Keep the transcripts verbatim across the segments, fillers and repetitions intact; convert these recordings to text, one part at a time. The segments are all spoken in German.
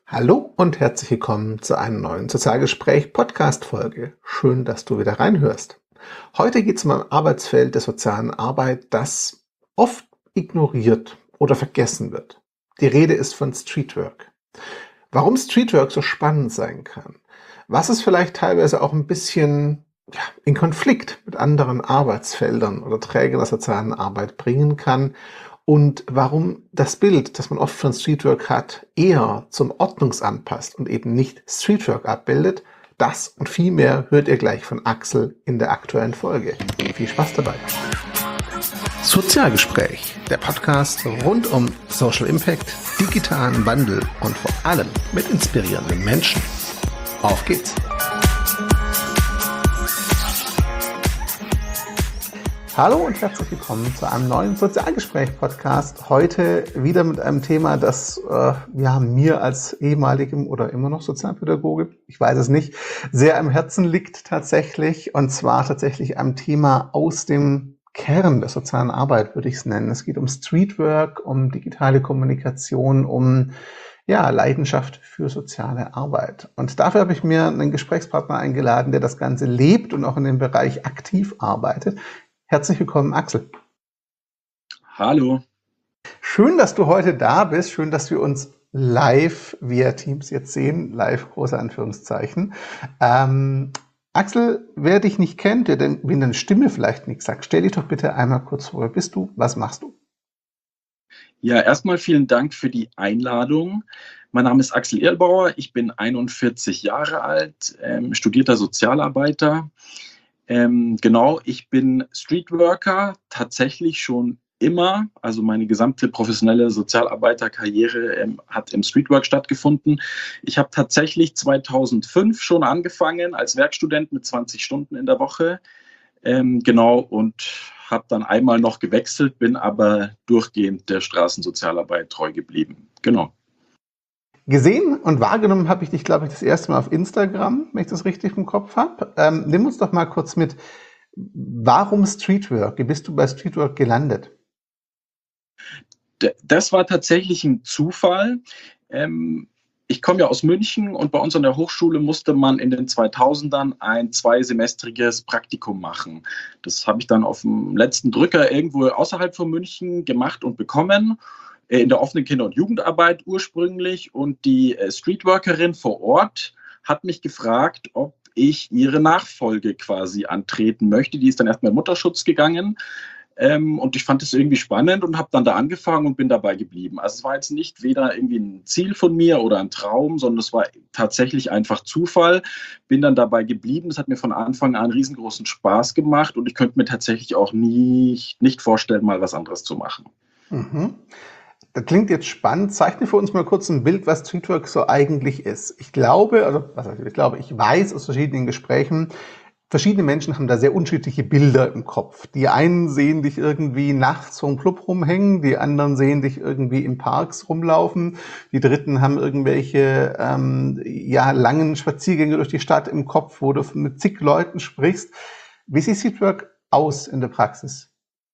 Hallo und herzlich willkommen zu einem neuen Sozialgespräch-Podcast-Folge. Schön, dass du wieder reinhörst. Heute geht es um ein Arbeitsfeld der sozialen Arbeit, das oft ignoriert oder vergessen wird. Die Rede ist von Streetwork. Warum Streetwork so spannend sein kann, was es vielleicht teilweise auch ein bisschen ja, in Konflikt mit anderen Arbeitsfeldern oder Trägern der sozialen Arbeit bringen kann und warum das Bild, das man oft von Streetwork hat, eher zum Ordnungsamt passt und eben nicht Streetwork abbildet, das und viel mehr hört ihr gleich von Axel in der aktuellen Folge. Viel Spaß dabei. Sozialgespräch, der Podcast rund um Social Impact, digitalen Wandel und vor allem mit inspirierenden Menschen. Auf geht's! Hallo und herzlich willkommen zu einem neuen Sozialgespräch-Podcast. Heute wieder mit einem Thema, das äh, ja, mir als ehemaligem oder immer noch Sozialpädagoge, ich weiß es nicht, sehr am Herzen liegt tatsächlich. Und zwar tatsächlich einem Thema aus dem Kern der sozialen Arbeit, würde ich es nennen. Es geht um Streetwork, um digitale Kommunikation, um ja, Leidenschaft für soziale Arbeit. Und dafür habe ich mir einen Gesprächspartner eingeladen, der das Ganze lebt und auch in dem Bereich aktiv arbeitet. Herzlich willkommen, Axel. Hallo. Schön, dass du heute da bist. Schön, dass wir uns live via Teams jetzt sehen. Live, große Anführungszeichen. Ähm, Axel, wer dich nicht kennt, der denn, wenn deine Stimme vielleicht nichts sagt, stell dich doch bitte einmal kurz vor. Wer bist du? Was machst du? Ja, erstmal vielen Dank für die Einladung. Mein Name ist Axel Erlbauer. Ich bin einundvierzig Jahre alt, ähm, studierter Sozialarbeiter. Ähm, genau, ich bin Streetworker, tatsächlich schon immer. Also meine gesamte professionelle Sozialarbeiterkarriere ähm, hat im Streetwork stattgefunden. Ich habe tatsächlich zweitausendfünf schon angefangen als Werkstudent mit zwanzig Stunden in der Woche. Ähm, genau, und habe dann einmal noch gewechselt, bin aber durchgehend der Straßensozialarbeit treu geblieben. Genau. Gesehen und wahrgenommen habe ich dich, glaube ich, das erste Mal auf Instagram, wenn ich das richtig im Kopf habe. Ähm, nimm uns doch mal kurz mit, warum Streetwork? Wie bist du bei Streetwork gelandet? Das war tatsächlich ein Zufall. Ähm, ich komme ja aus München und bei uns an der Hochschule musste man in den zweitausendern ein zweisemestriges Praktikum machen. Das habe ich dann auf dem letzten Drücker irgendwo außerhalb von München gemacht und bekommen. In der offenen Kinder- und Jugendarbeit ursprünglich, und die Streetworkerin vor Ort hat mich gefragt, ob ich ihre Nachfolge quasi antreten möchte. Die ist dann erstmal in Mutterschutz gegangen, ähm, und ich fand es irgendwie spannend und habe dann da angefangen und bin dabei geblieben. Also es war jetzt nicht weder irgendwie ein Ziel von mir oder ein Traum, sondern es war tatsächlich einfach Zufall. Bin dann dabei geblieben. Das hat mir von Anfang an riesengroßen Spaß gemacht und ich könnte mir tatsächlich auch nie, nicht vorstellen, mal was anderes zu machen. Mhm. Das klingt jetzt spannend. Zeichne für uns mal kurz ein Bild, was Streetwork so eigentlich ist. Ich glaube, also was heißt, ich glaube, ich weiß aus verschiedenen Gesprächen, verschiedene Menschen haben da sehr unterschiedliche Bilder im Kopf. Die einen sehen dich irgendwie nachts vor dem Club rumhängen, die anderen sehen dich irgendwie in Parks rumlaufen, die Dritten haben irgendwelche ähm, ja, langen Spaziergänge durch die Stadt im Kopf, wo du mit zig Leuten sprichst. Wie sieht Streetwork aus in der Praxis?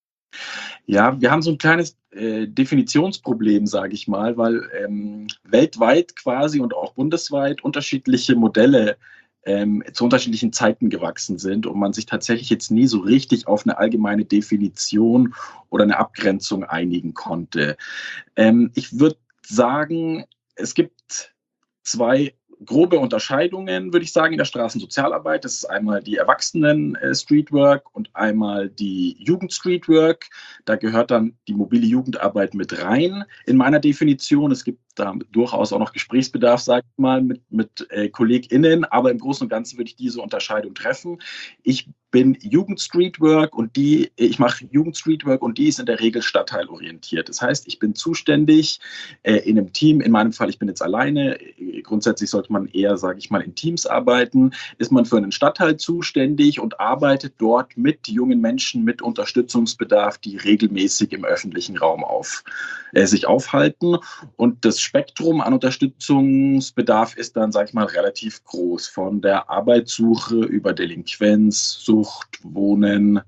Ja, wir haben so ein kleines äh, Definitionsproblem, sage ich mal, weil ähm, weltweit quasi und auch bundesweit unterschiedliche Modelle ähm, zu unterschiedlichen Zeiten gewachsen sind und man sich tatsächlich jetzt nie so richtig auf eine allgemeine Definition oder eine Abgrenzung einigen konnte. Ähm, ich würde sagen, es gibt zwei grobe Unterscheidungen, würde ich sagen, in der Straßensozialarbeit. Das ist einmal die Erwachsenen-Streetwork und einmal die Jugend-Streetwork. Da gehört dann die mobile Jugendarbeit mit rein in meiner Definition. Es gibt da durchaus auch noch Gesprächsbedarf, sage ich mal, mit, mit äh, KollegInnen, aber im Großen und Ganzen würde ich diese Unterscheidung treffen. Ich bin Jugend-Streetwork und die, ich mache Jugend-Streetwork und die ist in der Regel stadtteilorientiert. Das heißt, ich bin zuständig äh, in einem Team, in meinem Fall, ich bin jetzt alleine. Grundsätzlich sollte man eher, sage ich mal, in Teams arbeiten. Ist man für einen Stadtteil zuständig und arbeitet dort mit jungen Menschen mit Unterstützungsbedarf, die regelmäßig im öffentlichen Raum auf, äh, sich aufhalten. Und das Spektrum an Unterstützungsbedarf ist dann, sage ich mal, relativ groß. Von der Arbeitssuche über Delinquenz, Sucht, Wohnen,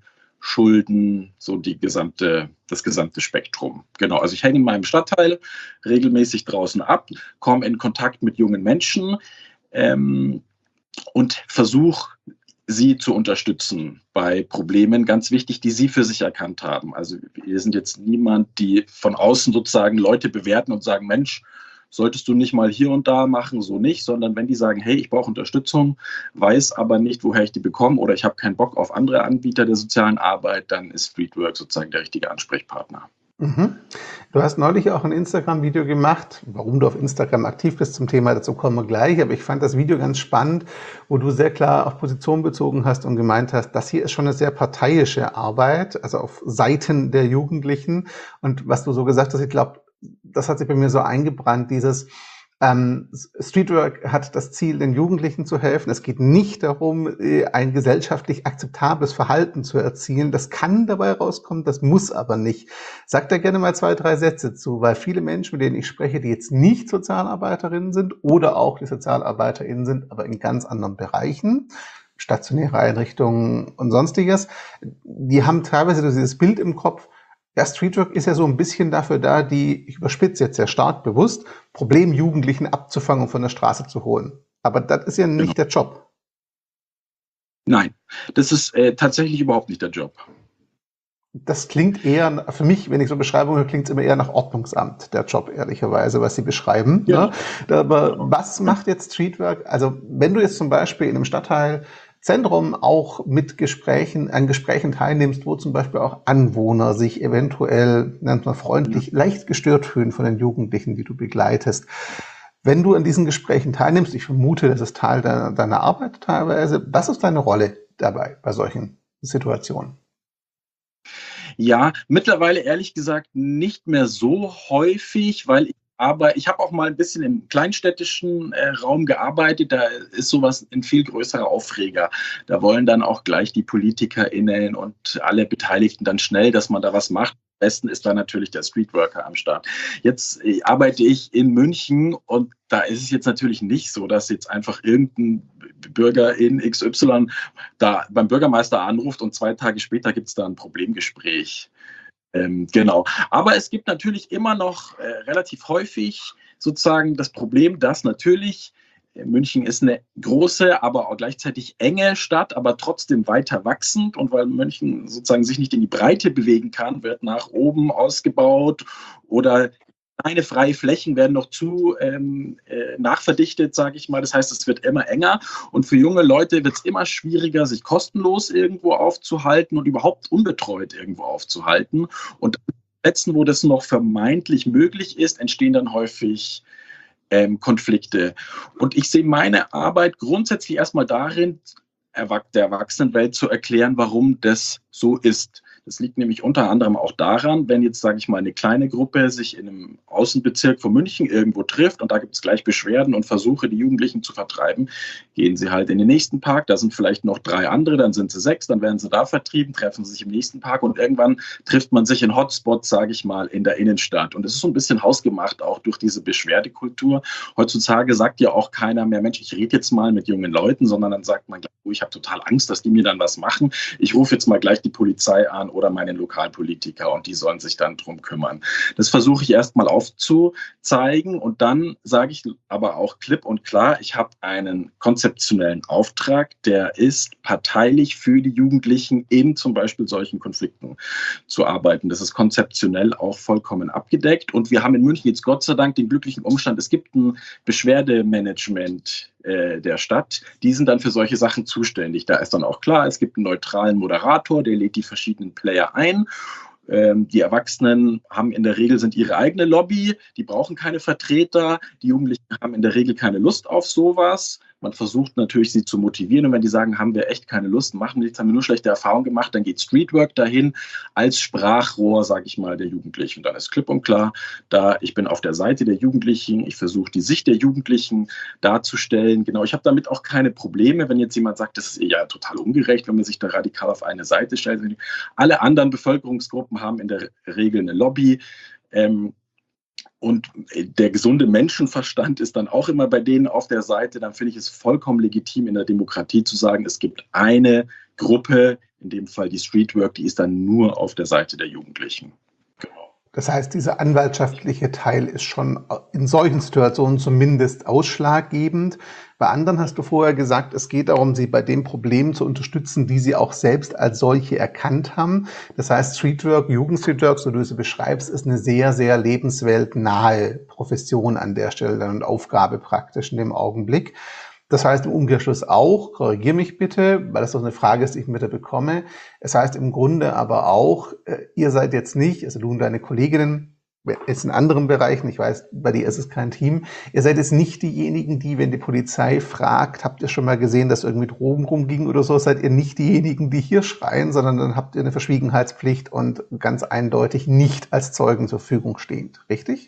Schulden, so die gesamte, das gesamte Spektrum. Genau, also ich hänge in meinem Stadtteil regelmäßig draußen ab, komme in Kontakt mit jungen Menschen ähm, und versuche, sie zu unterstützen bei Problemen, ganz wichtig, die sie für sich erkannt haben. Also wir sind jetzt niemand, die von außen sozusagen Leute bewerten und sagen, Mensch, solltest du nicht mal hier und da machen, so nicht, sondern wenn die sagen, hey, ich brauche Unterstützung, weiß aber nicht, woher ich die bekomme oder ich habe keinen Bock auf andere Anbieter der sozialen Arbeit, dann ist Streetwork sozusagen der richtige Ansprechpartner. Mhm. Du hast neulich auch ein Instagram-Video gemacht, warum du auf Instagram aktiv bist zum Thema, dazu kommen wir gleich, aber ich fand das Video ganz spannend, wo du sehr klar auf Position bezogen hast und gemeint hast, das hier ist schon eine sehr parteiische Arbeit, also auf Seiten der Jugendlichen, und was du so gesagt hast, ich glaube, das hat sich bei mir so eingebrannt, dieses Ähm, Streetwork hat das Ziel, den Jugendlichen zu helfen. Es geht nicht darum, ein gesellschaftlich akzeptables Verhalten zu erzielen. Das kann dabei rauskommen, das muss aber nicht. Sag da gerne mal zwei, drei Sätze zu, weil viele Menschen, mit denen ich spreche, die jetzt nicht Sozialarbeiterinnen sind oder auch die Sozialarbeiterinnen sind, aber in ganz anderen Bereichen, stationäre Einrichtungen und sonstiges, die haben teilweise dieses Bild im Kopf. Ja, Streetwork ist ja so ein bisschen dafür da, die, ich überspitze jetzt sehr stark bewusst, Problemjugendlichen abzufangen und von der Straße zu holen. Aber das ist ja nicht Genau. der Job. Nein, das ist äh, tatsächlich überhaupt nicht der Job. Das klingt eher, für mich, wenn ich so Beschreibungen höre, klingt es immer eher nach Ordnungsamt, der Job, ehrlicherweise, was Sie beschreiben. Genau. Ne? Aber was macht jetzt Streetwork? Also wenn du jetzt zum Beispiel in einem Stadtteil Zentrum auch mit Gesprächen, an Gesprächen teilnimmst, wo zum Beispiel auch Anwohner sich eventuell, nennt man freundlich, ja. leicht gestört fühlen von den Jugendlichen, die du begleitest. Wenn du an diesen Gesprächen teilnimmst, ich vermute, das ist Teil deiner, deiner Arbeit teilweise, was ist deine Rolle dabei bei solchen Situationen? Ja, mittlerweile ehrlich gesagt nicht mehr so häufig, weil ich Aber ich habe auch mal ein bisschen im kleinstädtischen äh, Raum gearbeitet. Da ist sowas ein viel größerer Aufreger. Da wollen dann auch gleich die PolitikerInnen und alle Beteiligten dann schnell, dass man da was macht. Am besten ist da natürlich der Streetworker am Start. Jetzt äh, arbeite ich in München und da ist es jetzt natürlich nicht so, dass jetzt einfach irgendein Bürger in X Y da beim Bürgermeister anruft und zwei Tage später gibt es da ein Problemgespräch. Ähm, genau. Aber es gibt natürlich immer noch äh, relativ häufig sozusagen das Problem, dass natürlich äh, München ist eine große, aber auch gleichzeitig enge Stadt, aber trotzdem weiter wachsend. Und weil München sozusagen sich nicht in die Breite bewegen kann, wird nach oben ausgebaut oder kleine freie Flächen werden noch zu ähm, äh, nachverdichtet, sage ich mal. Das heißt, es wird immer enger und für junge Leute wird es immer schwieriger, sich kostenlos irgendwo aufzuhalten und überhaupt unbetreut irgendwo aufzuhalten. Und letzten, wo das noch vermeintlich möglich ist, entstehen dann häufig ähm, Konflikte. Und ich sehe meine Arbeit grundsätzlich erstmal darin, der Erwachsenenwelt zu erklären, warum das so ist. Das liegt nämlich unter anderem auch daran, wenn jetzt, sage ich mal, eine kleine Gruppe sich in einem Außenbezirk von München irgendwo trifft und da gibt es gleich Beschwerden und Versuche, die Jugendlichen zu vertreiben, gehen sie halt in den nächsten Park, da sind vielleicht noch drei andere, dann sind sie sechs, dann werden sie da vertrieben, treffen sie sich im nächsten Park und irgendwann trifft man sich in Hotspots, sage ich mal, in der Innenstadt. Und es ist so ein bisschen hausgemacht, auch durch diese Beschwerdekultur. Heutzutage sagt ja auch keiner mehr, Mensch, ich rede jetzt mal mit jungen Leuten, sondern dann sagt man, oh, ich habe total Angst, dass die mir dann was machen. Ich rufe jetzt mal gleich die Polizei an oder meinen Lokalpolitiker und die sollen sich dann drum kümmern. Das versuche ich erstmal aufzuzeigen und dann sage ich aber auch klipp und klar, ich habe einen konzeptionellen Auftrag, der ist parteilich für die Jugendlichen in zum Beispiel solchen Konflikten zu arbeiten. Das ist konzeptionell auch vollkommen abgedeckt und wir haben in München jetzt Gott sei Dank den glücklichen Umstand, es gibt ein Beschwerdemanagement äh, der Stadt, die sind dann für solche Sachen zuständig. Da ist dann auch klar, es gibt einen neutralen Moderator, der lädt die verschiedenen Player ein. Ähm, die Erwachsenen haben in der Regel sind ihre eigene Lobby, die brauchen keine Vertreter, die Jugendlichen haben in der Regel keine Lust auf sowas. Man versucht natürlich, sie zu motivieren und wenn die sagen, haben wir echt keine Lust, machen wir nichts, haben wir nur schlechte Erfahrungen gemacht, dann geht Streetwork dahin als Sprachrohr, sage ich mal, der Jugendlichen. Und dann ist klipp und klar, da ich bin auf der Seite der Jugendlichen, ich versuche die Sicht der Jugendlichen darzustellen. Genau, ich habe damit auch keine Probleme, wenn jetzt jemand sagt, das ist ja total ungerecht, wenn man sich da radikal auf eine Seite stellt. Alle anderen Bevölkerungsgruppen haben in der Regel eine Lobby. Ähm, Und der gesunde Menschenverstand ist dann auch immer bei denen auf der Seite. Dann finde ich es vollkommen legitim in der Demokratie zu sagen, es gibt eine Gruppe, in dem Fall die Streetwork, die ist dann nur auf der Seite der Jugendlichen. Das heißt, dieser anwaltschaftliche Teil ist schon in solchen Situationen zumindest ausschlaggebend. Bei anderen hast du vorher gesagt, es geht darum, sie bei den Problemen zu unterstützen, die sie auch selbst als solche erkannt haben. Das heißt, Streetwork, Jugendstreetwork, so du es beschreibst, ist eine sehr, sehr lebensweltnahe Profession an der Stelle und Aufgabe praktisch in dem Augenblick. Das heißt im Umkehrschluss auch, korrigier mich bitte, weil das doch eine Frage ist, die ich wieder bekomme. Es heißt im Grunde aber auch, ihr seid jetzt nicht, also du und deine Kolleginnen, jetzt in anderen Bereichen, ich weiß, bei dir ist es kein Team, ihr seid jetzt nicht diejenigen, die, wenn die Polizei fragt, habt ihr schon mal gesehen, dass irgendwie Drogen rumging oder so, seid ihr nicht diejenigen, die hier schreien, sondern dann habt ihr eine Verschwiegenheitspflicht und ganz eindeutig nicht als Zeugen zur Verfügung stehend, richtig?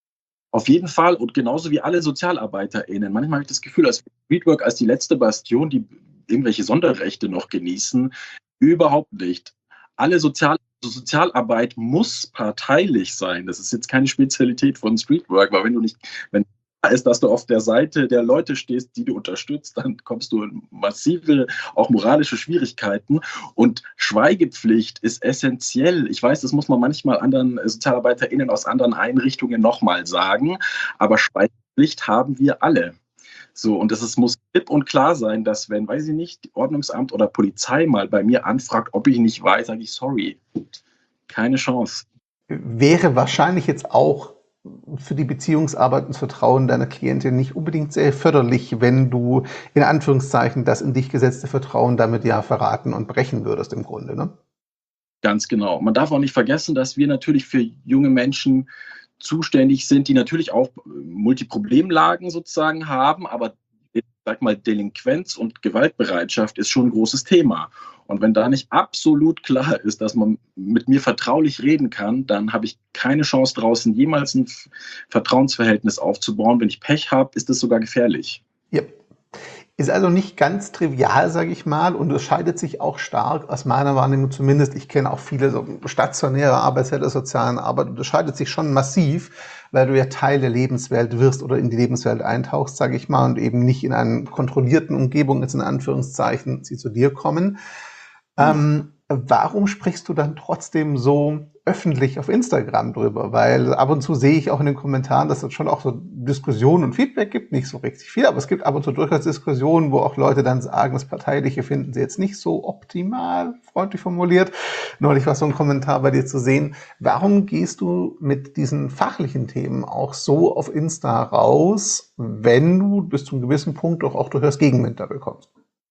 Auf jeden Fall und genauso wie alle SozialarbeiterInnen. Manchmal habe ich das Gefühl, als Streetwork als die letzte Bastion, die irgendwelche Sonderrechte noch genießen, überhaupt nicht. Alle Sozial also Sozialarbeit muss parteilich sein. Das ist jetzt keine Spezialität von Streetwork, weil wenn du nicht, wenn ist, dass du auf der Seite der Leute stehst, die du unterstützt, dann kommst du in massive, auch moralische Schwierigkeiten. Und Schweigepflicht ist essentiell. Ich weiß, das muss man manchmal anderen SozialarbeiterInnen aus anderen Einrichtungen nochmal sagen, aber Schweigepflicht haben wir alle. So, und es muss klipp und klar sein, dass wenn, weiß ich nicht, Ordnungsamt oder Polizei mal bei mir anfragt, ob ich nicht weiß, sage ich sorry. Keine Chance. Wäre wahrscheinlich jetzt auch für die Beziehungsarbeit und das Vertrauen deiner Klientin nicht unbedingt sehr förderlich, wenn du in Anführungszeichen das in dich gesetzte Vertrauen damit ja verraten und brechen würdest im Grunde, ne? Ganz genau. Man darf auch nicht vergessen, dass wir natürlich für junge Menschen zuständig sind, die natürlich auch Multiproblemlagen sozusagen haben, aber ich sag mal, Delinquenz und Gewaltbereitschaft ist schon ein großes Thema. Und wenn da nicht absolut klar ist, dass man mit mir vertraulich reden kann, dann habe ich keine Chance draußen jemals ein Vertrauensverhältnis aufzubauen. Wenn ich Pech habe, ist das sogar gefährlich. Ja. Ist also nicht ganz trivial, sage ich mal, und es scheidet sich auch stark aus meiner Wahrnehmung zumindest. Ich kenne auch viele so stationäre Arbeitsfelder der sozialen Arbeit und es scheidet sich schon massiv, weil du ja Teil der Lebenswelt wirst oder in die Lebenswelt eintauchst, sage ich mal, und eben nicht in einer kontrollierten Umgebung, jetzt in Anführungszeichen, sie zu dir kommen. Mhm. Ähm, warum sprichst du dann trotzdem so öffentlich auf Instagram drüber? Weil ab und zu sehe ich auch in den Kommentaren, dass es schon auch so Diskussionen und Feedback gibt, nicht so richtig viel, aber es gibt ab und zu durchaus Diskussionen, wo auch Leute dann sagen, das Parteiliche finden sie jetzt nicht so optimal, freundlich formuliert. Neulich war so ein Kommentar bei dir zu sehen. Warum gehst du mit diesen fachlichen Themen auch so auf Insta raus, wenn du bis zu einem gewissen Punkt doch auch durchaus Gegenwind da bekommst?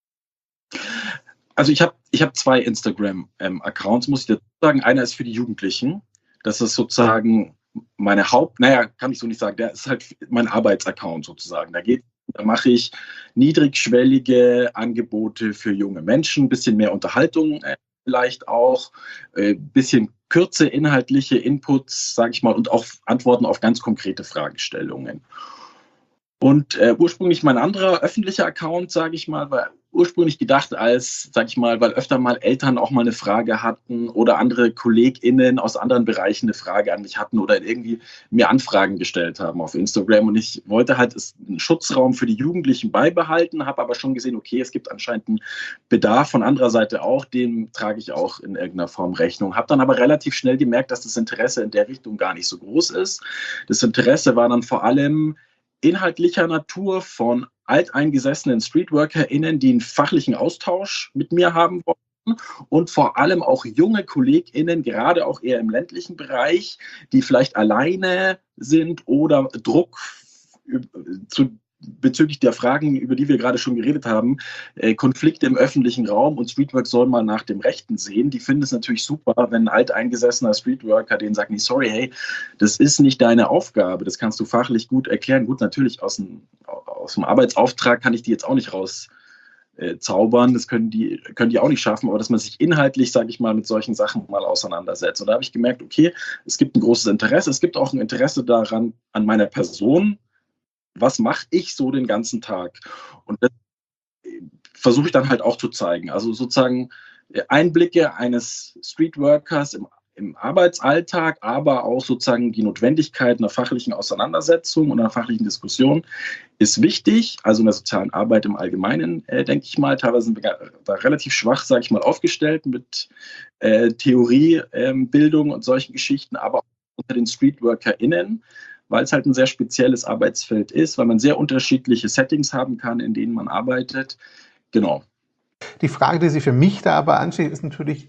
Also ich habe ich hab zwei Instagram-Accounts, muss ich dazu sagen. Einer ist für die Jugendlichen. Das ist sozusagen meine Haupt, naja, kann ich so nicht sagen, der ist halt mein Arbeitsaccount sozusagen. Da geht, da mache ich niedrigschwellige Angebote für junge Menschen, ein bisschen mehr Unterhaltung äh, vielleicht auch, ein äh, bisschen kürze inhaltliche Inputs, sage ich mal, und auch Antworten auf ganz konkrete Fragestellungen. Und äh, ursprünglich mein anderer öffentlicher Account, sage ich mal, war ursprünglich gedacht als, sage ich mal, weil öfter mal Eltern auch mal eine Frage hatten oder andere KollegInnen aus anderen Bereichen eine Frage an mich hatten oder irgendwie mir Anfragen gestellt haben auf Instagram. Und ich wollte halt einen Schutzraum für die Jugendlichen beibehalten, habe aber schon gesehen, okay, es gibt anscheinend einen Bedarf von anderer Seite auch, dem trage ich auch in irgendeiner Form Rechnung. Habe dann aber relativ schnell gemerkt, dass das Interesse in der Richtung gar nicht so groß ist. Das Interesse war dann vor allem inhaltlicher Natur von alteingesessenen StreetworkerInnen, die einen fachlichen Austausch mit mir haben wollten und vor allem auch junge KollegInnen, gerade auch eher im ländlichen Bereich, die vielleicht alleine sind oder Druck zu bezüglich der Fragen, über die wir gerade schon geredet haben, äh, Konflikte im öffentlichen Raum und Streetwork soll mal nach dem Rechten sehen. Die finden es natürlich super, wenn ein alteingesessener Streetworker denen sagt, nee, sorry, hey, das ist nicht deine Aufgabe, das kannst du fachlich gut erklären. Gut, natürlich aus dem, aus dem Arbeitsauftrag kann ich die jetzt auch nicht raus äh, zaubern, das können die, können die auch nicht schaffen, aber dass man sich inhaltlich, sage ich mal, mit solchen Sachen mal auseinandersetzt. Und da habe ich gemerkt, okay, es gibt ein großes Interesse, es gibt auch ein Interesse daran, an meiner Person. Was mache ich so den ganzen Tag? Und das versuche ich dann halt auch zu zeigen. Also sozusagen Einblicke eines Streetworkers im im Arbeitsalltag, aber auch sozusagen die Notwendigkeit einer fachlichen Auseinandersetzung und einer fachlichen Diskussion ist wichtig. Also in der sozialen Arbeit im Allgemeinen, äh, denke ich mal. Teilweise sind wir da relativ schwach, sage ich mal, aufgestellt mit äh, Theoriebildung ähm, und solchen Geschichten, aber auch unter den StreetworkerInnen, weil es halt ein sehr spezielles Arbeitsfeld ist, weil man sehr unterschiedliche Settings haben kann, in denen man arbeitet. Genau. Die Frage, die sich für mich da aber ansteht, ist natürlich,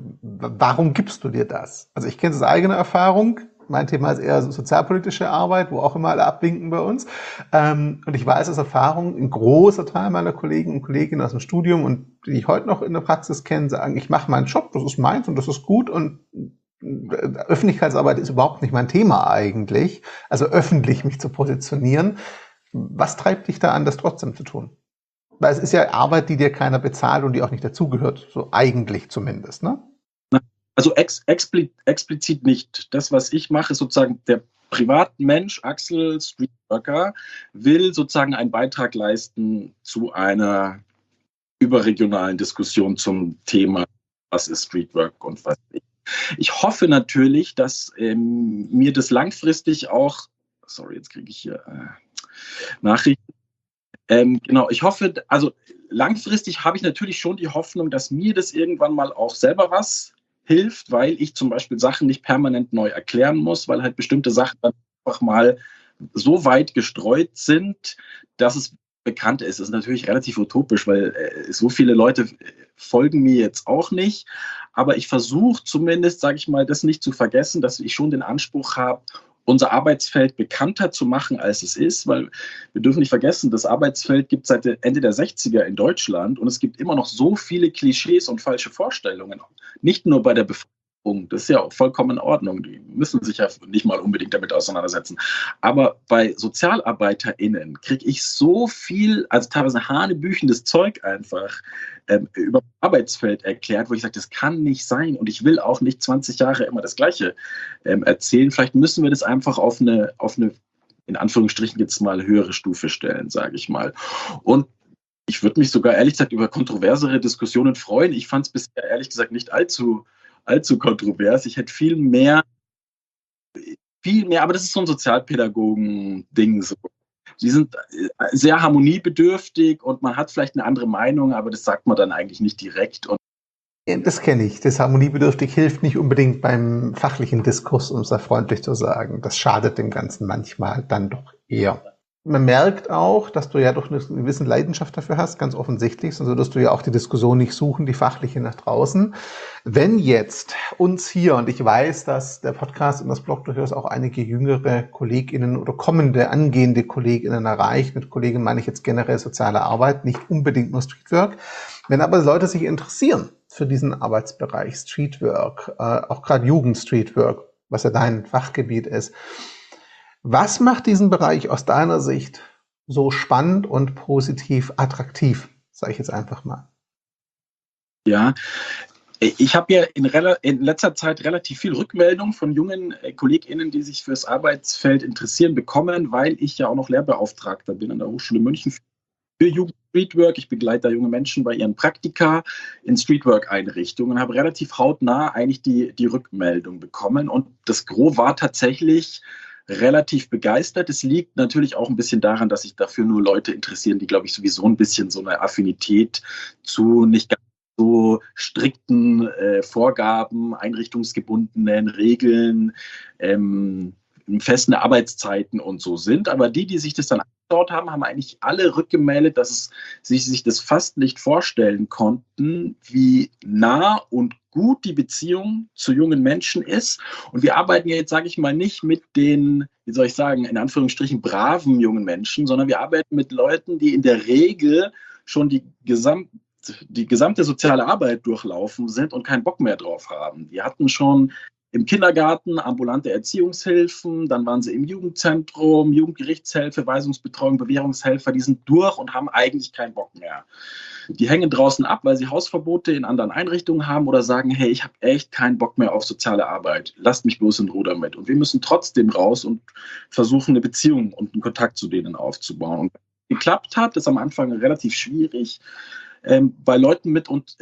warum gibst du dir das? Also ich kenne es aus eigener Erfahrung. Mein Thema ist eher sozialpolitische Arbeit, wo auch immer alle abwinken bei uns. Und ich weiß aus Erfahrung, ein großer Teil meiner Kollegen und Kolleginnen aus dem Studium und die ich heute noch in der Praxis kenne, sagen, ich mache meinen Job, das ist meins und das ist gut und Öffentlichkeitsarbeit ist überhaupt nicht mein Thema eigentlich. Also öffentlich mich zu positionieren. Was treibt dich da an, das trotzdem zu tun? Weil es ist ja Arbeit, die dir keiner bezahlt und die auch nicht dazugehört, so eigentlich zumindest, ne? Also ex, expli, explizit nicht. Das, was ich mache, ist sozusagen der Privatmensch, Axel, Streetworker, will sozusagen einen Beitrag leisten zu einer überregionalen Diskussion zum Thema, was ist Streetwork und was nicht. Ich hoffe natürlich, dass ähm, mir das langfristig auch, sorry, jetzt kriege ich hier äh, Nachrichten, Ähm, genau, ich hoffe, also langfristig habe ich natürlich schon die Hoffnung, dass mir das irgendwann mal auch selber was hilft, weil ich zum Beispiel Sachen nicht permanent neu erklären muss, weil halt bestimmte Sachen dann einfach mal so weit gestreut sind, dass es bekannt ist. Das ist natürlich relativ utopisch, weil äh, so viele Leute folgen mir jetzt auch nicht. Aber ich versuche zumindest, sage ich mal, das nicht zu vergessen, dass ich schon den Anspruch habe, unser Arbeitsfeld bekannter zu machen, als es ist, weil wir dürfen nicht vergessen, das Arbeitsfeld gibt es seit Ende der sechziger in Deutschland und es gibt immer noch so viele Klischees und falsche Vorstellungen, nicht nur bei der Bevölkerung. Das ist ja auch vollkommen in Ordnung. Die müssen sich ja nicht mal unbedingt damit auseinandersetzen. Aber bei SozialarbeiterInnen kriege ich so viel, also teilweise hanebüchendes Zeug einfach ähm, über das Arbeitsfeld erklärt, wo ich sage, das kann nicht sein und ich will auch nicht zwanzig Jahre immer das Gleiche ähm, erzählen. Vielleicht müssen wir das einfach auf eine, auf eine, in Anführungsstrichen jetzt mal höhere Stufe stellen, sage ich mal. Und ich würde mich sogar ehrlich gesagt über kontroversere Diskussionen freuen. Ich fand es bisher ehrlich gesagt nicht allzu allzu kontrovers. Ich hätte viel mehr, viel mehr, aber das ist so ein Sozialpädagogen-Ding. So. Die sind sehr harmoniebedürftig und man hat vielleicht eine andere Meinung, aber das sagt man dann eigentlich nicht direkt. Und das kenne ich. Das harmoniebedürftig hilft nicht unbedingt beim fachlichen Diskurs, um es da freundlich zu sagen. Das schadet dem Ganzen manchmal dann doch eher. Man merkt auch, dass du ja doch eine gewisse Leidenschaft dafür hast, ganz offensichtlich, sonst würdest du ja auch die Diskussion nicht suchen, die fachliche nach draußen. Wenn jetzt uns hier, und ich weiß, dass der Podcast und das Blog durchaus auch einige jüngere KollegInnen oder kommende, angehende KollegInnen erreicht, mit Kollegen meine ich jetzt generell soziale Arbeit, nicht unbedingt nur Streetwork. Wenn aber Leute sich interessieren für diesen Arbeitsbereich Streetwork, äh, auch gerade Jugend-Streetwork, was ja dein Fachgebiet ist, was macht diesen Bereich aus deiner Sicht so spannend und positiv attraktiv, sage ich jetzt einfach mal? Ja, ich habe ja in, in letzter Zeit relativ viel Rückmeldung von jungen äh, KollegInnen, die sich fürs Arbeitsfeld interessieren, bekommen, weil ich ja auch noch Lehrbeauftragter bin an der Hochschule München für Jugend Streetwork. Ich begleite da junge Menschen bei ihren Praktika in Streetwork-Einrichtungen und habe relativ hautnah eigentlich die, die Rückmeldung bekommen. Und das Gros war tatsächlich relativ begeistert. Es liegt natürlich auch ein bisschen daran, dass sich dafür nur Leute interessieren, die, glaube ich, sowieso ein bisschen so eine Affinität zu nicht ganz so strikten äh, Vorgaben, einrichtungsgebundenen Regeln, ähm, festen Arbeitszeiten und so sind. Aber die, die sich das dann angeschaut haben, haben eigentlich alle rückgemeldet, dass es, sie sich das fast nicht vorstellen konnten, wie nah und gut die Beziehung zu jungen Menschen ist. Und wir arbeiten ja jetzt, sage ich mal, nicht mit den, wie soll ich sagen, in Anführungsstrichen braven jungen Menschen, sondern wir arbeiten mit Leuten, die in der Regel schon die gesamte die gesamte soziale Arbeit durchlaufen sind und keinen Bock mehr drauf haben. Die hatten schon im Kindergarten ambulante Erziehungshilfen, dann waren sie im Jugendzentrum, Jugendgerichtshilfe, Weisungsbetreuung, Bewährungshelfer, die sind durch und haben eigentlich keinen Bock mehr. Die hängen draußen ab, weil sie Hausverbote in anderen Einrichtungen haben oder sagen, hey, ich habe echt keinen Bock mehr auf soziale Arbeit, lasst mich bloß in Ruhe damit. Und wir müssen trotzdem raus und versuchen, eine Beziehung und einen Kontakt zu denen aufzubauen. Und geklappt hat, ist am Anfang relativ schwierig, Ähm, bei Leuten mit und äh,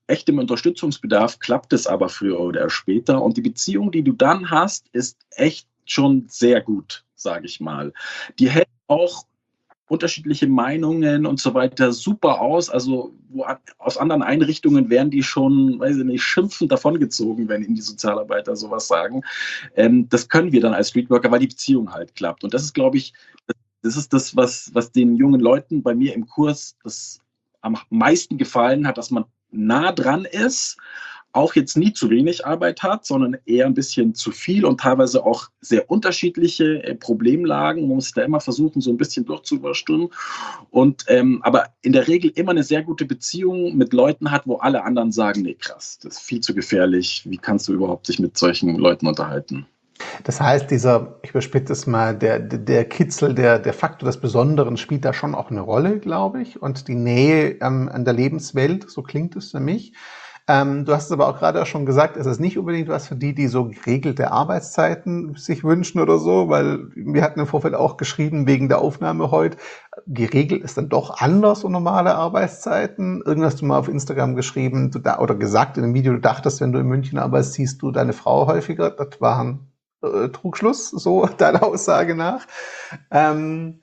echtem Unterstützungsbedarf klappt es aber früher oder später. Und die Beziehung, die du dann hast, ist echt schon sehr gut, sage ich mal. Die hält auch unterschiedliche Meinungen und so weiter super aus. Also wo, aus anderen Einrichtungen wären die schon, weiß ich nicht, schimpfend davongezogen, wenn ihnen die Sozialarbeiter sowas sagen. Ähm, das können wir dann als Streetworker, weil die Beziehung halt klappt. Und das ist, glaube ich, das ist das, was, was den jungen Leuten bei mir im Kurs das am meisten gefallen hat, dass man nah dran ist, auch jetzt nie zu wenig Arbeit hat, sondern eher ein bisschen zu viel und teilweise auch sehr unterschiedliche äh, Problemlagen. Man muss da immer versuchen, so ein bisschen durchzuwursteln. Und ähm, aber in der Regel immer eine sehr gute Beziehung mit Leuten hat, wo alle anderen sagen, nee, krass, das ist viel zu gefährlich. Wie kannst du überhaupt dich mit solchen Leuten unterhalten? Das heißt, dieser, ich überspitze es mal, der, der Kitzel, der, der Faktor des Besonderen spielt da schon auch eine Rolle, glaube ich. Und die Nähe ähm, an der Lebenswelt, so klingt es für mich. Ähm, du hast es aber auch gerade auch schon gesagt, es ist nicht unbedingt was für die, die so geregelte Arbeitszeiten sich wünschen oder so, weil wir hatten im Vorfeld auch geschrieben, wegen der Aufnahme heute, geregelt ist dann doch anders so normale Arbeitszeiten. Irgendwas hast du mal auf Instagram geschrieben du da, oder gesagt in einem Video, du dachtest, wenn du in München arbeitest, siehst du deine Frau häufiger. Das war ein äh, Trugschluss, so deiner Aussage nach. Ähm,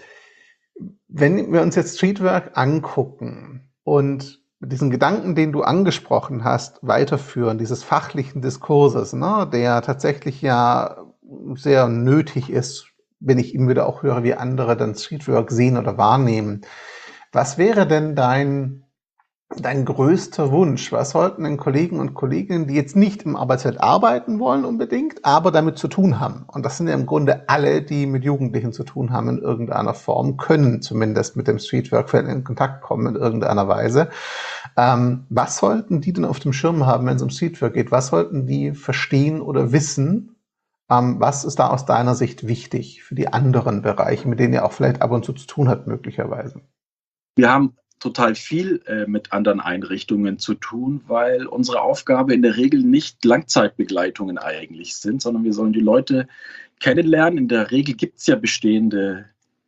wenn wir uns jetzt Streetwork angucken und diesen Gedanken, den du angesprochen hast, weiterführen, dieses fachlichen Diskurses, ne, der tatsächlich ja sehr nötig ist, wenn ich immer wieder auch höre, wie andere dann Streetwork sehen oder wahrnehmen. Was wäre denn dein, dein größter Wunsch? Was sollten denn Kollegen und Kolleginnen, die jetzt nicht im Arbeitsfeld arbeiten wollen unbedingt, aber damit zu tun haben? Und das sind ja im Grunde alle, die mit Jugendlichen zu tun haben in irgendeiner Form, können zumindest mit dem Streetwork-Feld in Kontakt kommen in irgendeiner Weise. Ähm, was sollten die denn auf dem Schirm haben, wenn es um Streetwork geht? Was sollten die verstehen oder wissen? Ähm, was ist da aus deiner Sicht wichtig für die anderen Bereiche, mit denen ihr auch vielleicht ab und zu zu tun habt, möglicherweise? Wir haben total viel äh, mit anderen Einrichtungen zu tun, weil unsere Aufgabe in der Regel nicht Langzeitbegleitungen eigentlich sind, sondern wir sollen die Leute kennenlernen. In der Regel gibt es ja bestehende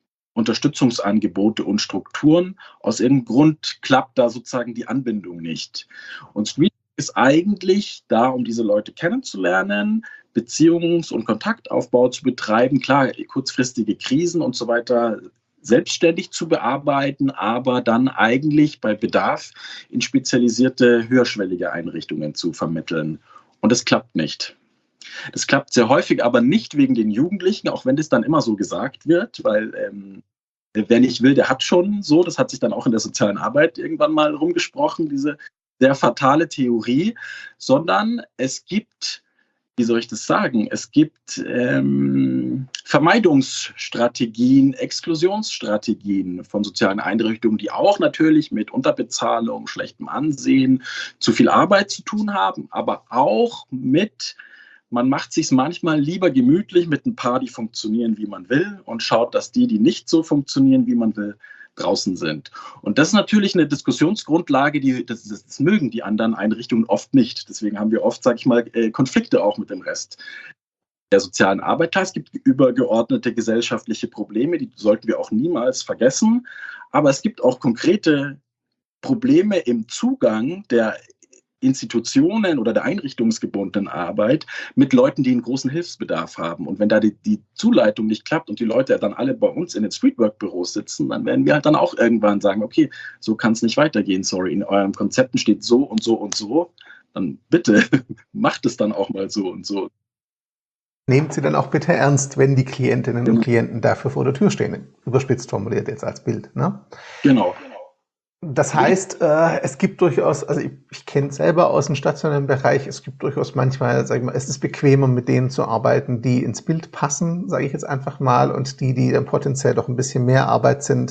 Unterstützungsangebote und Strukturen. Aus irgendeinem Grund klappt da sozusagen die Anbindung nicht. Und Street ist eigentlich da, um diese Leute kennenzulernen, Beziehungs- und Kontaktaufbau zu betreiben, klar, kurzfristige Krisen und so weiter selbstständig zu bearbeiten, aber dann eigentlich bei Bedarf in spezialisierte, höherschwellige Einrichtungen zu vermitteln. Und das klappt nicht. Das klappt sehr häufig, aber nicht wegen den Jugendlichen, auch wenn das dann immer so gesagt wird, weil ähm, wer nicht will, der hat schon so. Das hat sich dann auch in der sozialen Arbeit irgendwann mal rumgesprochen, diese sehr fatale Theorie, sondern es gibt, wie soll ich das sagen, es gibt ähm, Vermeidungsstrategien, Exklusionsstrategien von sozialen Einrichtungen, die auch natürlich mit Unterbezahlung, schlechtem Ansehen, zu viel Arbeit zu tun haben, aber auch mit man macht sich manchmal lieber gemütlich mit ein paar, die funktionieren, wie man will und schaut, dass die, die nicht so funktionieren, wie man will, draußen sind. Und das ist natürlich eine Diskussionsgrundlage, die, das, das mögen die anderen Einrichtungen oft nicht. Deswegen haben wir oft, sage ich mal, Konflikte auch mit dem Rest der sozialen Arbeit. Klar, es gibt übergeordnete gesellschaftliche Probleme, die sollten wir auch niemals vergessen. Aber es gibt auch konkrete Probleme im Zugang der Institutionen oder der einrichtungsgebundenen Arbeit mit Leuten, die einen großen Hilfsbedarf haben. Und wenn da die, die Zuleitung nicht klappt und die Leute dann alle bei uns in den Streetwork-Büros sitzen, dann werden wir halt dann auch irgendwann sagen, okay, so kann es nicht weitergehen, sorry, in euren Konzepten steht so und so und so, dann bitte macht es dann auch mal so und so. Nehmt sie dann auch bitte ernst, wenn die Klientinnen und Klienten dafür vor der Tür stehen. Überspitzt formuliert jetzt als Bild, ne? Genau. Das heißt, äh, es gibt durchaus, also ich, ich kenne es selber aus dem stationären Bereich, es gibt durchaus manchmal, sag ich mal, es ist bequemer, mit denen zu arbeiten, die ins Bild passen, sage ich jetzt einfach mal, und die, die dann potenziell doch ein bisschen mehr Arbeit sind,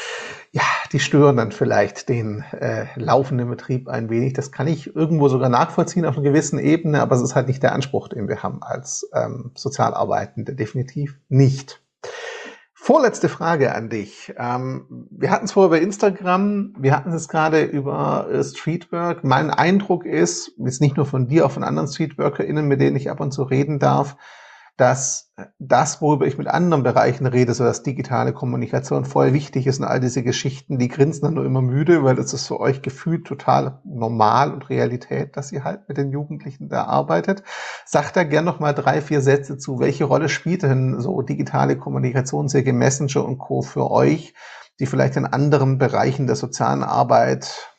ja, die stören dann vielleicht den äh, laufenden Betrieb ein wenig. Das kann ich irgendwo sogar nachvollziehen auf einer gewissen Ebene, aber es ist halt nicht der Anspruch, den wir haben als ähm, Sozialarbeitende, definitiv nicht. Vorletzte Frage an dich. Ähm, wir hatten es vorher bei Instagram, wir hatten es gerade über äh, Streetwork. Mein Eindruck ist, jetzt nicht nur von dir, auch von anderen StreetworkerInnen, mit denen ich ab und zu reden darf, dass das, worüber ich mit anderen Bereichen rede, so dass digitale Kommunikation voll wichtig ist und all diese Geschichten, die grinsen dann nur immer müde, weil das ist für euch gefühlt total normal und Realität, dass ihr halt mit den Jugendlichen da arbeitet. Sagt da gern noch mal drei, vier Sätze zu. Welche Rolle spielt denn so digitale Kommunikation, sehr Messenger und Co. für euch, die vielleicht in anderen Bereichen der sozialen Arbeit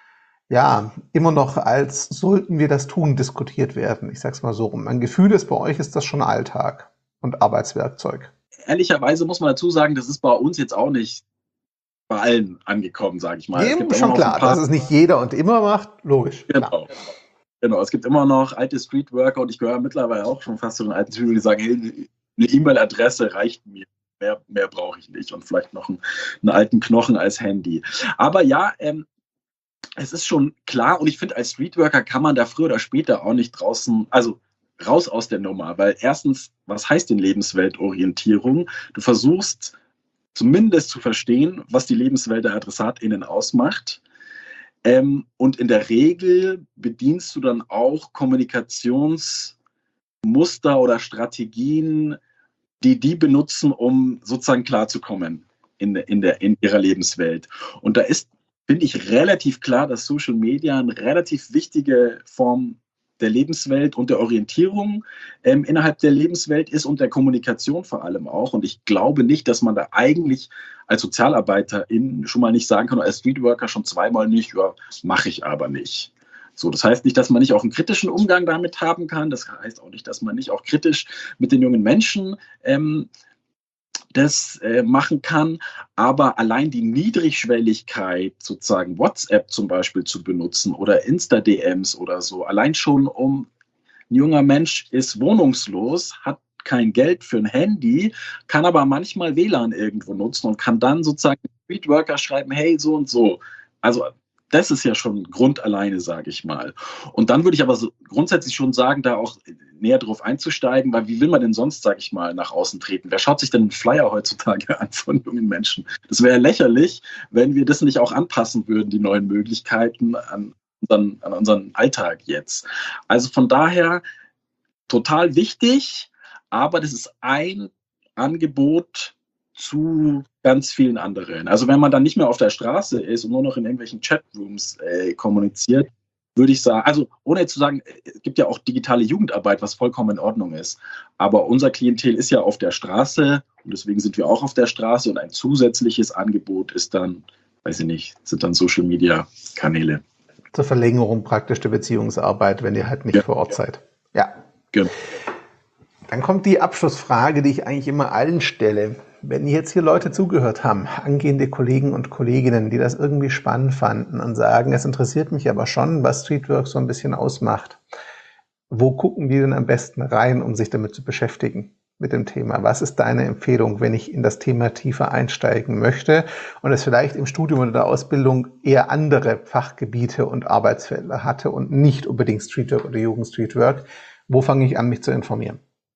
ja, immer noch als sollten wir das tun diskutiert werden. Ich sag's mal so rum. Mein Gefühl ist, bei euch ist das schon Alltag und Arbeitswerkzeug. Ehrlicherweise muss man dazu sagen, das ist bei uns jetzt auch nicht bei allen angekommen, sage ich mal. Jedem Es gibt schon immer noch klar, ein paar, dass es nicht jeder und immer macht, logisch. genau, Klar. genau. Es gibt immer noch alte Streetworker und ich gehöre mittlerweile auch schon fast zu den alten Streetworkern, die sagen, hey, eine E-Mail-Adresse reicht mir. Mehr, mehr brauche ich nicht und vielleicht noch einen, einen alten Knochen als Handy. Aber ja, ähm, es ist schon klar und ich finde, als Streetworker kann man da früher oder später auch nicht draußen, also raus aus der Nummer, weil erstens, was heißt denn Lebensweltorientierung? Du versuchst zumindest zu verstehen, was die Lebenswelt der AdressatInnen ausmacht. Ähm, und in der Regel bedienst du dann auch Kommunikationsmuster oder Strategien, die die benutzen, um sozusagen klarzukommen in, in, der, in ihrer Lebenswelt. Und da ist, finde ich, relativ klar, dass Social Media eine relativ wichtige Form der Lebenswelt und der Orientierung ähm, innerhalb der Lebenswelt ist und der Kommunikation vor allem auch. Und ich glaube nicht, dass man da eigentlich als Sozialarbeiterin schon mal nicht sagen kann, oder als Streetworker schon zweimal nicht, ja, mache ich aber nicht. So, das heißt nicht, dass man nicht auch einen kritischen Umgang damit haben kann. Das heißt auch nicht, dass man nicht auch kritisch mit den jungen Menschen ähm, das äh, machen kann, aber allein die Niedrigschwelligkeit, sozusagen WhatsApp zum Beispiel zu benutzen oder Insta-D Ms oder so, allein schon um, ein junger Mensch ist wohnungslos, hat kein Geld für ein Handy, kann aber manchmal W L A N irgendwo nutzen und kann dann sozusagen Streetworker schreiben, hey, so und so. Also das ist ja schon Grund alleine, sage ich mal. Und dann würde ich aber so grundsätzlich schon sagen, da auch näher drauf einzusteigen, weil wie will man denn sonst, sage ich mal, nach außen treten? Wer schaut sich denn einen Flyer heutzutage an von jungen Menschen? Das wäre lächerlich, wenn wir das nicht auch anpassen würden, die neuen Möglichkeiten an unseren, an unseren Alltag jetzt. Also von daher total wichtig, aber das ist ein Angebot zu ganz vielen anderen. Also wenn man dann nicht mehr auf der Straße ist und nur noch in irgendwelchen Chatrooms äh, kommuniziert, würde ich sagen, also ohne jetzt zu sagen, es gibt ja auch digitale Jugendarbeit, was vollkommen in Ordnung ist. Aber unser Klientel ist ja auf der Straße und deswegen sind wir auch auf der Straße und ein zusätzliches Angebot ist dann, weiß ich nicht, sind dann Social Media Kanäle. Zur Verlängerung praktisch der Beziehungsarbeit, wenn ihr halt nicht ja. vor Ort seid. Ja. Genau. Dann kommt die Abschlussfrage, die ich eigentlich immer allen stelle. Wenn jetzt hier Leute zugehört haben, angehende Kollegen und Kolleginnen, die das irgendwie spannend fanden und sagen, es interessiert mich aber schon, was Streetwork so ein bisschen ausmacht. Wo gucken die denn am besten rein, um sich damit zu beschäftigen mit dem Thema? Was ist deine Empfehlung, wenn ich in das Thema tiefer einsteigen möchte und es vielleicht im Studium oder der Ausbildung eher andere Fachgebiete und Arbeitsfelder hatte und nicht unbedingt Streetwork oder Jugendstreetwork? Wo fange ich an, mich zu informieren?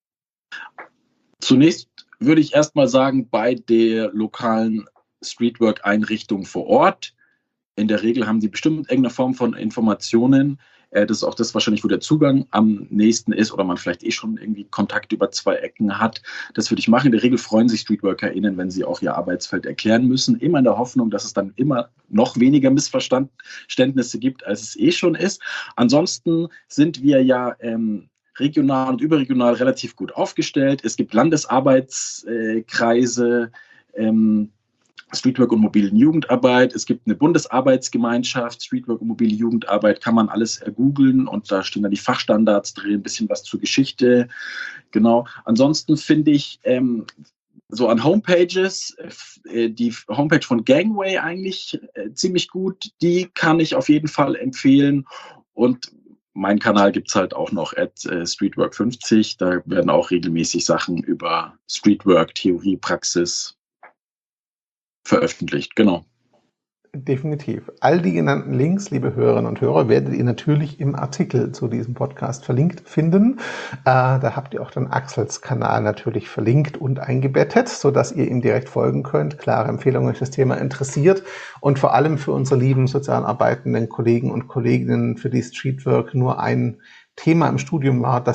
Zunächst würde ich erstmal sagen, bei der lokalen Streetwork-Einrichtung vor Ort. In der Regel haben die bestimmt irgendeine Form von Informationen. Das ist auch das wahrscheinlich, wo der Zugang am nächsten ist oder man vielleicht eh schon irgendwie Kontakt über zwei Ecken hat. Das würde ich machen. In der Regel freuen sich StreetworkerInnen, wenn sie auch ihr Arbeitsfeld erklären müssen. Immer in der Hoffnung, dass es dann immer noch weniger Missverständnisse gibt, als es eh schon ist. Ansonsten sind wir ja ähm, regional und überregional relativ gut aufgestellt. Es gibt Landesarbeitskreise, ähm, Streetwork und mobile Jugendarbeit. Es gibt eine Bundesarbeitsgemeinschaft, Streetwork und mobile Jugendarbeit, kann man alles googeln und da stehen dann die Fachstandards drin, ein bisschen was zur Geschichte. Genau. Ansonsten finde ich ähm, so an Homepages, äh, die Homepage von Gangway eigentlich äh, ziemlich gut, die kann ich auf jeden Fall empfehlen und mein Kanal gibt es halt auch noch at äh, Streetwork fünfzig. Da werden auch regelmäßig Sachen über Streetwork, Theorie, Praxis veröffentlicht. Genau. Definitiv. All die genannten Links, liebe Hörerinnen und Hörer, werdet ihr natürlich im Artikel zu diesem Podcast verlinkt finden. Äh, da habt ihr auch dann Axels Kanal natürlich verlinkt und eingebettet, sodass ihr ihm direkt folgen könnt. Klare Empfehlung, wenn euch das Thema interessiert. Und vor allem für unsere lieben sozial arbeitenden Kollegen und Kolleginnen, für die Streetwork nur ein Thema im Studium war, das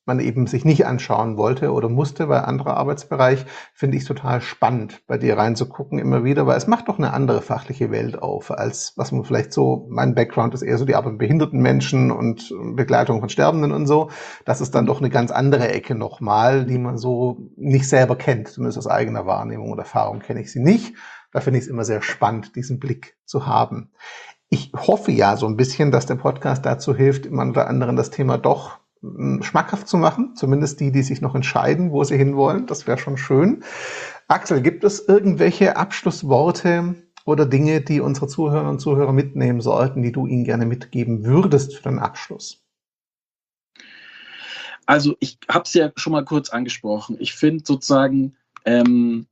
man eben sich nicht anschauen wollte oder musste, weil anderer Arbeitsbereich, finde ich total spannend, bei dir reinzugucken immer wieder, weil es macht doch eine andere fachliche Welt auf, als was man vielleicht so, mein Background ist eher so die Arbeit mit behinderten Menschen und Begleitung von Sterbenden und so. Das ist dann doch eine ganz andere Ecke nochmal, die man so nicht selber kennt, zumindest aus eigener Wahrnehmung und Erfahrung kenne ich sie nicht. Da finde ich es immer sehr spannend, diesen Blick zu haben. Ich hoffe ja so ein bisschen, dass der Podcast dazu hilft, im oder anderen das Thema doch schmackhaft zu machen, zumindest die, die sich noch entscheiden, wo sie hinwollen. Das wäre schon schön. Axel, gibt es irgendwelche Abschlussworte oder Dinge, die unsere Zuhörerinnen und Zuhörer mitnehmen sollten, die du ihnen gerne mitgeben würdest für den Abschluss? Also ich habe es ja schon mal kurz angesprochen. Ich finde sozusagen, ähm,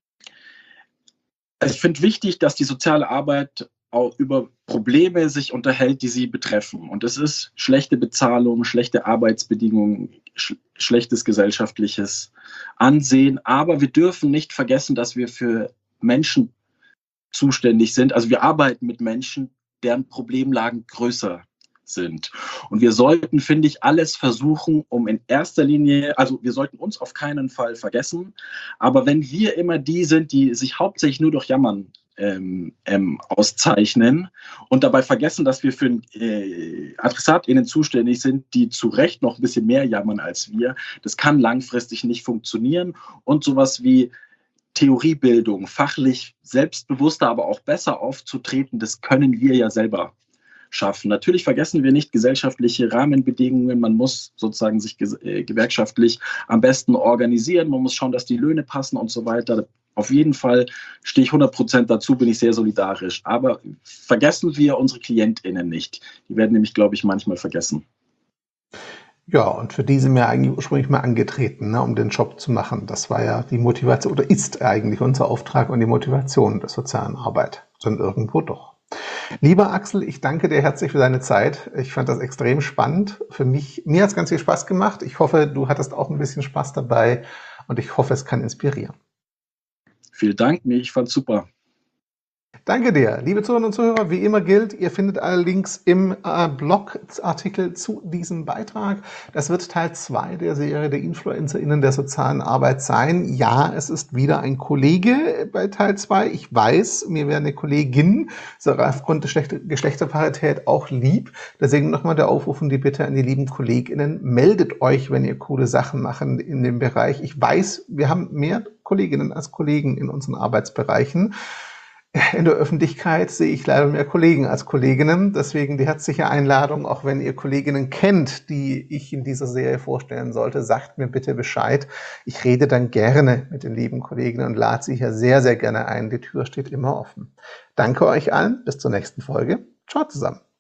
ich finde wichtig, dass die soziale Arbeit auch über Probleme sich unterhält, die sie betreffen. Und es ist schlechte Bezahlung, schlechte Arbeitsbedingungen, sch schlechtes gesellschaftliches Ansehen. Aber wir dürfen nicht vergessen, dass wir für Menschen zuständig sind. Also wir arbeiten mit Menschen, deren Problemlagen größer sind. Und wir sollten, finde ich, alles versuchen, um in erster Linie, also wir sollten uns auf keinen Fall vergessen, aber wenn wir immer die sind, die sich hauptsächlich nur durch Jammern ähm, ähm, auszeichnen und dabei vergessen, dass wir für äh, AdressatInnen zuständig sind, die zu Recht noch ein bisschen mehr jammern als wir, das kann langfristig nicht funktionieren. Und sowas wie Theoriebildung, fachlich selbstbewusster, aber auch besser aufzutreten, das können wir ja selber schaffen. Natürlich vergessen wir nicht gesellschaftliche Rahmenbedingungen. Man muss sozusagen sich äh, gewerkschaftlich am besten organisieren. Man muss schauen, dass die Löhne passen und so weiter. Auf jeden Fall stehe ich hundert Prozent dazu, bin ich sehr solidarisch. Aber vergessen wir unsere KlientInnen nicht. Die werden nämlich, glaube ich, manchmal vergessen. Ja, und für die sind wir eigentlich ursprünglich mal angetreten, ne, um den Job zu machen. Das war ja die Motivation, oder ist eigentlich unser Auftrag und die Motivation der sozialen Arbeit. Dann irgendwo doch. Lieber Axel, ich danke dir herzlich für deine Zeit. Ich fand das extrem spannend. Für mich, mir hat es ganz viel Spaß gemacht. Ich hoffe, du hattest auch ein bisschen Spaß dabei und ich hoffe, es kann inspirieren. Vielen Dank, ich fand es super. Danke dir. Liebe Zuhörerinnen und Zuhörer, wie immer gilt, ihr findet alle Links im äh, Blogartikel zu diesem Beitrag. Das wird Teil zwei der Serie der InfluencerInnen der sozialen Arbeit sein. Ja, es ist wieder ein Kollege bei Teil zwei. Ich weiß, mir wäre eine Kollegin so aufgrund der Geschlechterparität auch lieb. Deswegen nochmal der Aufruf und die Bitte an die lieben KollegInnen. Meldet euch, wenn ihr coole Sachen machen in dem Bereich. Ich weiß, wir haben mehr Kolleginnen als Kollegen in unseren Arbeitsbereichen. In der Öffentlichkeit sehe ich leider mehr Kollegen als Kolleginnen. Deswegen die herzliche Einladung, auch wenn ihr Kolleginnen kennt, die ich in dieser Serie vorstellen sollte, sagt mir bitte Bescheid. Ich rede dann gerne mit den lieben Kolleginnen und lade sie hier sehr, sehr gerne ein. Die Tür steht immer offen. Danke euch allen. Bis zur nächsten Folge. Ciao zusammen.